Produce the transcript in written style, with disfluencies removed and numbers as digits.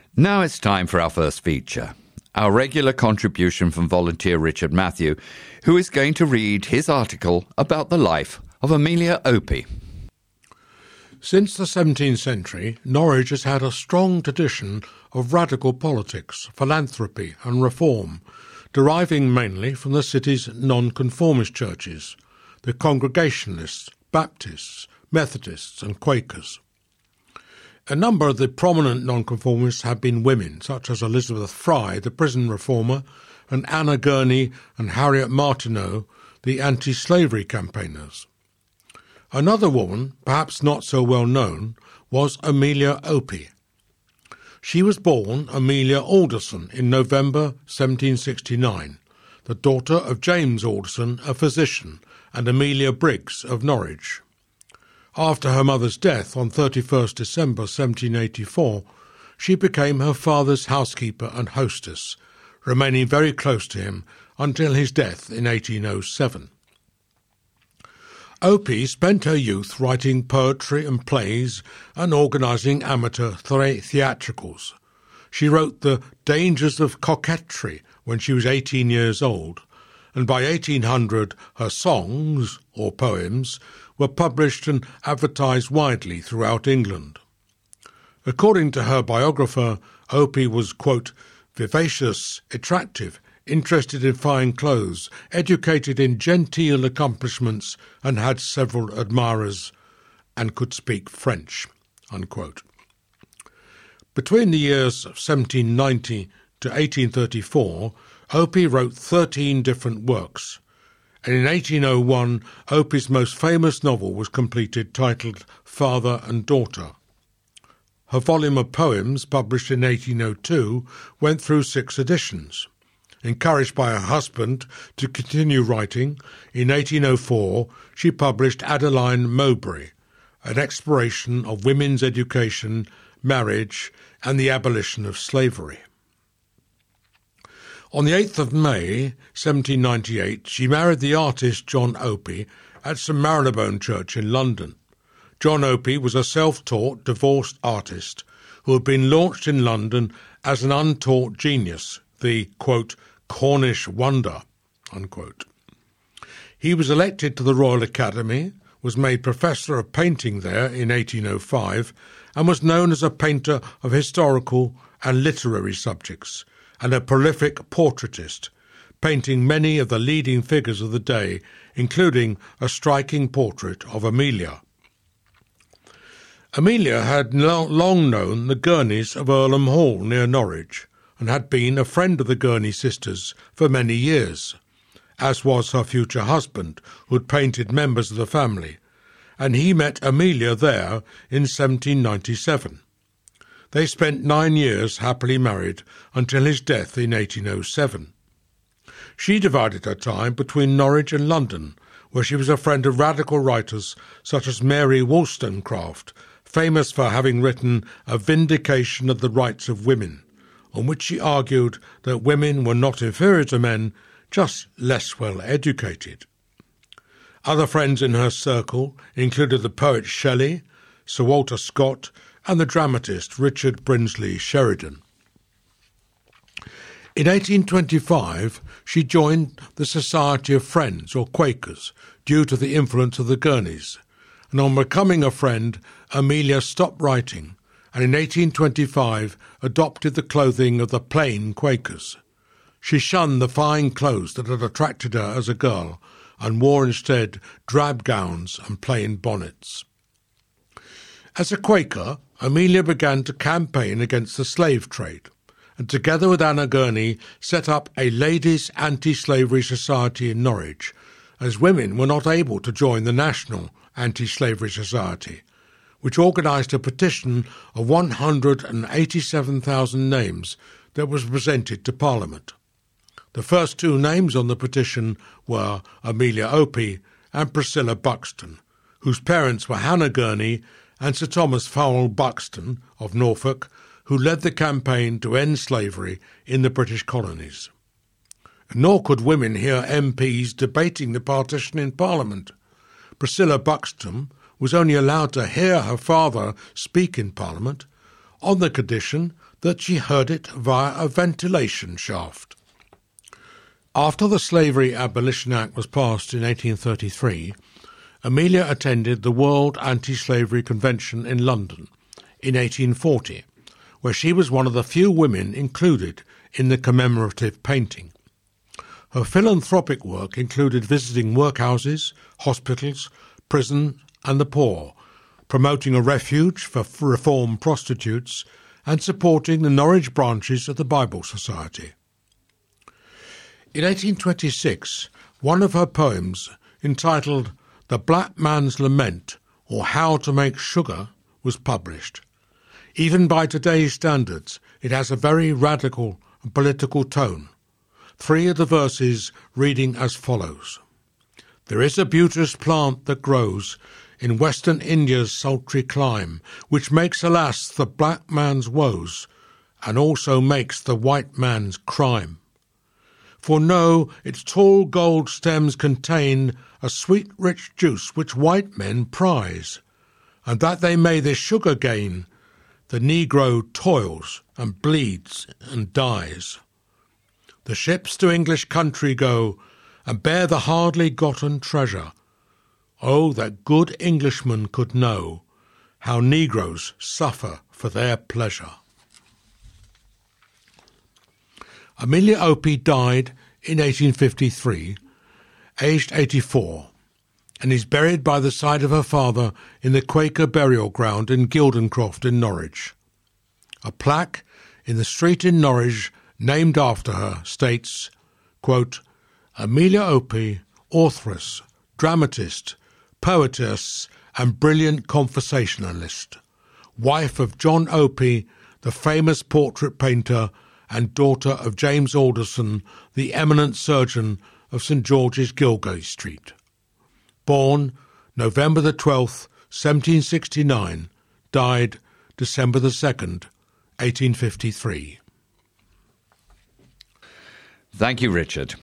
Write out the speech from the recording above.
Now it's time for our first feature, our regular contribution from volunteer Richard Matthew, who is going to read his article about the life of Amelia Opie. Since the 17th century, Norwich has had a strong tradition of radical politics, philanthropy and reform, deriving mainly from the city's nonconformist churches, the Congregationalists, Baptists, Methodists and Quakers. A number of the prominent nonconformists have been women, such as Elizabeth Fry, the prison reformer, and Anna Gurney and Harriet Martineau, the anti-slavery campaigners. Another woman, perhaps not so well known, was Amelia Opie. She was born Amelia Alderson in November 1769, the daughter of James Alderson, a physician, and Amelia Briggs of Norwich. After her mother's death on 31st December 1784, she became her father's housekeeper and hostess, remaining very close to him until his death in 1807. Opie spent her youth writing poetry and plays and organising amateur theatricals. She wrote The Dangers of Coquetry when she was 18 years old, and by 1800 her songs, or poems, were published and advertised widely throughout England. According to her biographer, Opie was, quote, vivacious, attractive, interested in fine clothes, educated in genteel accomplishments, and had several admirers, and could speak French, unquote. Between the years of 1790 to 1834, Opie wrote 13 different works, and in 1801 Opie's most famous novel was completed, titled Father and Daughter. Her volume of poems, published in 1802, went through 6 editions. Encouraged by her husband to continue writing, in 1804 she published Adeline Mowbray, an exploration of women's education, marriage, and the abolition of slavery. On the 8th of May 1798, she married the artist John Opie at St Marylebone Church in London. John Opie was a self-taught, divorced artist who had been launched in London as an untaught genius, the, quote, Cornish wonder, unquote. He was elected to the Royal Academy, was made Professor of Painting there in 1805, and was known as a painter of historical and literary subjects, and a prolific portraitist, painting many of the leading figures of the day, including a striking portrait of Amelia. Amelia had long known the Gurneys of Earlham Hall near Norwich, and had been a friend of the Gurney sisters for many years, as was her future husband, who had painted members of the family, and he met Amelia there in 1797. They spent 9 years happily married until his death in 1807. She divided her time between Norwich and London, where she was a friend of radical writers such as Mary Wollstonecraft, famous for having written A Vindication of the Rights of Women, on which she argued that women were not inferior to men, just less well educated. Other friends in her circle included the poet Shelley, Sir Walter Scott, and the dramatist Richard Brinsley Sheridan. In 1825, she joined the Society of Friends, or Quakers, due to the influence of the Gurneys, and on becoming a friend, Amelia stopped writing, and in 1825 adopted the clothing of the plain Quakers. She shunned the fine clothes that had attracted her as a girl, and wore instead drab gowns and plain bonnets. As a Quaker, Amelia began to campaign against the slave trade, and together with Anna Gurney set up a ladies' anti-slavery society in Norwich, as women were not able to join the National Anti-Slavery Society, which organised a petition of 187,000 names that was presented to Parliament. The first 2 names on the petition were Amelia Opie and Priscilla Buxton, whose parents were Hannah Gurney and Sir Thomas Fowell Buxton of Norfolk, who led the campaign to end slavery in the British colonies. Nor could women hear MPs debating the partition in Parliament. Priscilla Buxton was only allowed to hear her father speak in Parliament, on the condition that she heard it via a ventilation shaft. After the Slavery Abolition Act was passed in 1833, Amelia attended the World Anti-Slavery Convention in London in 1840, where she was one of the few women included in the commemorative painting. Her philanthropic work included visiting workhouses, hospitals, prisons and the poor, promoting a refuge for reformed prostitutes and supporting the Norwich branches of the Bible Society. In 1826, one of her poems, entitled The Black Man's Lament, or How to Make Sugar, was published. Even by today's standards, it has a very radical and political tone. 3 of the verses reading as follows. There is a beauteous plant that grows in western India's sultry clime, which makes, alas, the black man's woes, and also makes the white man's crime. For know, its tall gold stems contain a sweet rich juice which white men prize, and that they may this sugar gain, the negro toils and bleeds and dies. The ships to English country go, and bear the hardly gotten treasure. Oh, that good Englishmen could know how negroes suffer for their pleasure. Amelia Opie died in 1853, aged 84, and is buried by the side of her father in the Quaker burial ground in Gildencroft in Norwich. A plaque in the street in Norwich named after her states, quote, Amelia Opie, authoress, dramatist, poetess and brilliant conversationalist, wife of John Opie, the famous portrait painter, and daughter of James Alderson, the eminent surgeon of St George's, Gilgate Street. Born November the 12th, 1769, died December the 2nd, 1853. Thank you, Richard.